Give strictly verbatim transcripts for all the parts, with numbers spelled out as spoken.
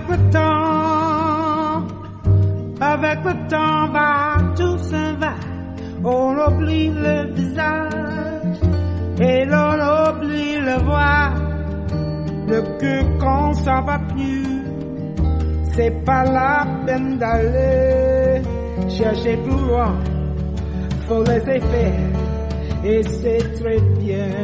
Avec le temps, avec le temps va, tout s'en va. On oublie le visage et l'on oublie le voix. Le cœur quand ça va plus, c'est pas la peine d'aller chercher plus loin. Faut laisser faire et c'est très bien.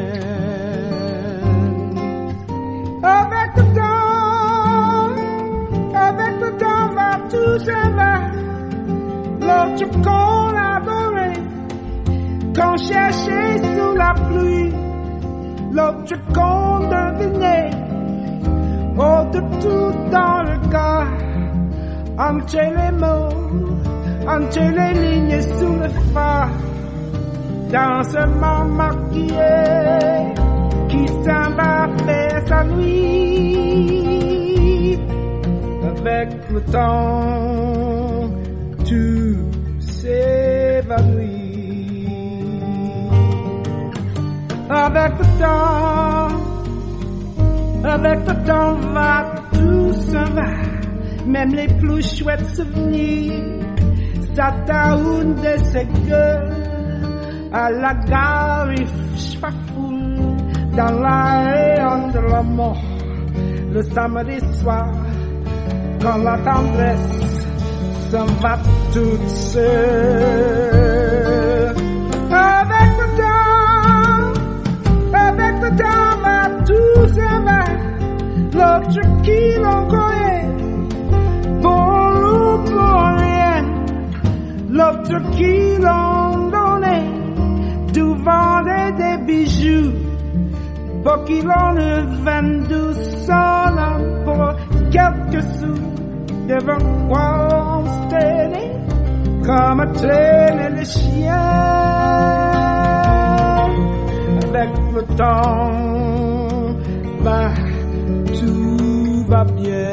Avec le temps, avec le temps va, tout s'en va. L'autre qu'on adorait, qu'on cherchait sous la pluie, l'autre qu'on devinait, au de tout dans le corps, entre les mots, entre les lignes sous le phare, dans ce monde maquillé qui s'en va faire sa nuit. Avec le temps, tout s'évanouit. Avec le temps, avec le temps va, tout s'en va. Même les plus chouettes souvenirs, ça taoune de ses gueules. À la gare, il fafoule dans la rayon de la mort. Le samedi soir, quand la tendresse s'en va toute seule. Avec le temps, avec le temps va, tout s'en va. L'autre qui l'on connaît, pour ou pour rien. L'autre qui l'on donnait, tout vendait des bijoux, pour qu'il en ne vende doucement pour quelques sous. Devant quoi on se traînait, comme traîner les chiens. Avec le temps, va, tout va bien.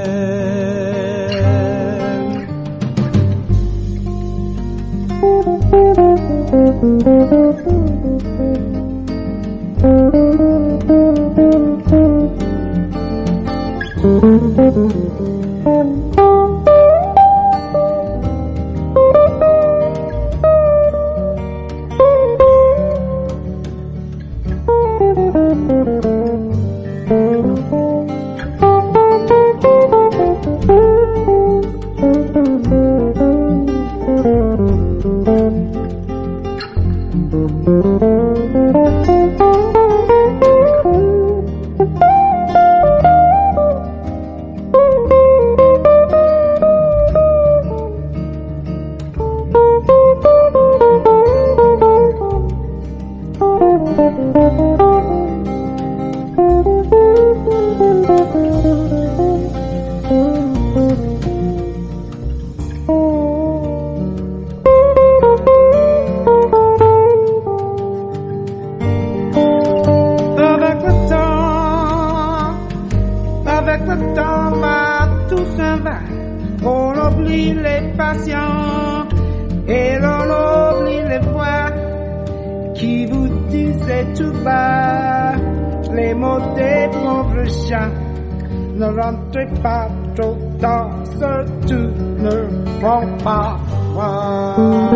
Ne rentrez pas trop tard, surtout ne prends pas froid.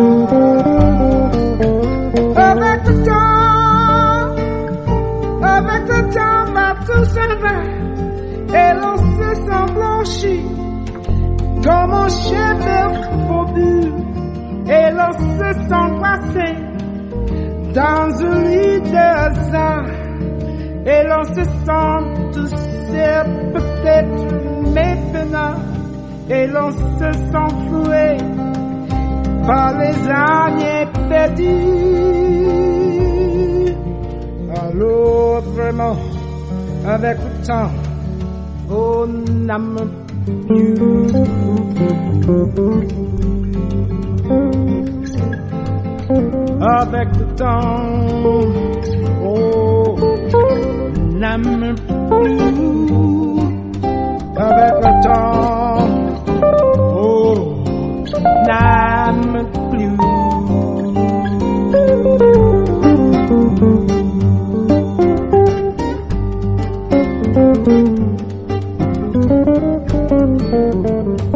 Avec le temps, avec le temps, va, tout s'en va, et l'on se sent blanchi, comme un cheveu faubu, et l'on se sent glacé, dans un lit de hasard, et l'on se sent tous peut-être maintenant, et l'on se sent floué par les années perdues. Alors vraiment, avec le temps, on n'aime plus. Avec le temps, oh, on n'aime plus. Avec le temps, oh, n'aime plus. Thank you. Thank you.